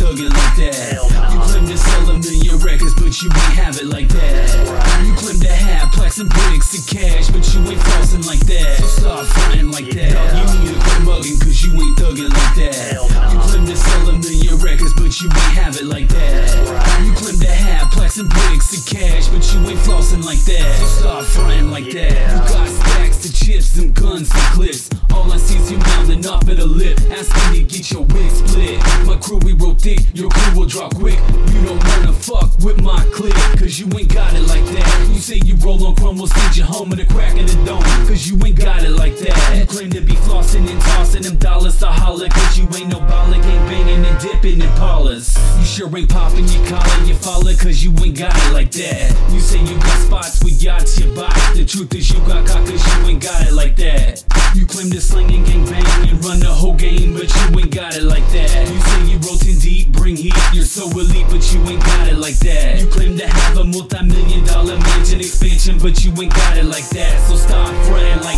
thuggin' like that. You claim to sell a million records, but you ain't have it like that. You claim to have plaques and bricks and cash, but you ain't flossin' like that. So stop frontin' like that. You need to quit muggin', cause you ain't thuggin' like that. You claim to sell a million records, but you ain't have it like that. You claim to have plaques and bricks and cash, but you ain't flossin' like that. So stop frontin' like that. You got stacks of chips and guns and clips. All I see is you mouthing off at a lip, asking to get your wig split. My crew, we roll thick, your crew will drop quick. You don't wanna fuck with my clique, cause you ain't got it like that. You say you roll on chrome, we'll send you home at a crack in the dome, cause you ain't got it like that. You claim to be flossin' and tossin' them dollars to holler, cause you ain't no baller, ain't bangin' and dippin' in parlors. You sure ain't poppin' your collar, you follow, cause you ain't got it like that. You say you got spots with yachts, you buy. The truth is you got cock, cause you ain't got it like that. You claim to sling and gang bang and run the whole game, but you ain't got it like that. You say you rollin' deep, bring heat, you're so elite, but you ain't got it like that. You claim to have a multi-million-dollar mansion expansion, but you ain't got it like that. So stop frontin' like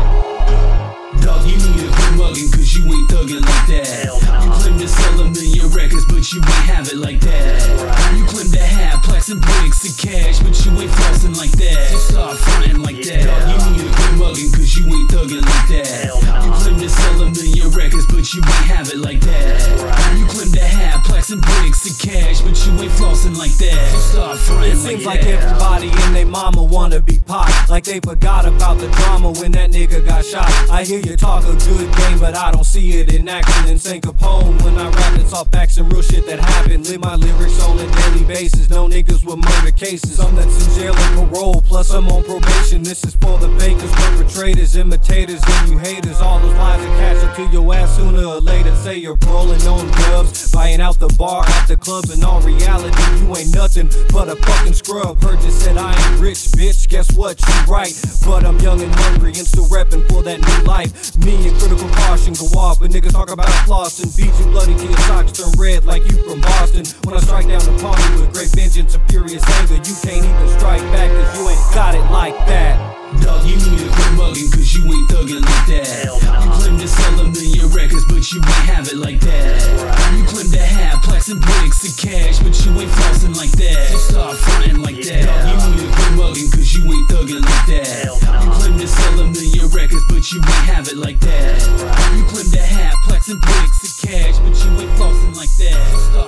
that. Dog, you need to quit muggin', cause you ain't thuggin' like that. You claim to sell a million records, but you ain't have it like that. You claim to have plaques and bricks and cash, but you ain't flossin' like that. So stop frontin' like that. Dog, you need to quit muggin', cause you ain't thuggin' like that. You claim to sell a million records, but you ain't have it like that. You claim to have plaques and bricks and cash, but you ain't flossin' like that. So stop frontin' like that. It seems like everybody and they mama wanna be pop, like they forgot about the drama when that nigga got shot. I hear you talk a good game, but I don't see it in action. And St. Capone, when I rap, it's all facts and real shit that happened. Live my lyrics on a daily basis. No niggas with murder cases. Some that's in jail and parole, plus I'm on probation. This is for the fakers, perpetrators, imitators, and you haters. All those lies that catch up to your ass sooner or later. Say you're rolling on dubs, buying out the bar at the club. In all reality, you ain't nothing but a fucking scrub. Heard you said I ain't rich, bitch. Guess what? You right, but I'm young and hungry and still reppin' for that new life. Me and critical caution go off, but niggas talk about floss and beat you bloody till your socks turn red like you from Boston. When I strike down upon you with great vengeance and furious anger, you can't even strike back cause you ain't got it like that. Dog, you need to quit muggin', cause you ain't thuggin' like that. You claim to sell a million records, but you ain't have it like that. You claim to have plaques and bricks and cash, but you ain't flossin' like that. So stop frontin' like that. Dog, you need to quit muggin', cause you ain't thuggin' like that. You claim to sell a million records, but you ain't have it like that. You claim to have plaques and bricks and cash, but you ain't flossin' like that. So stop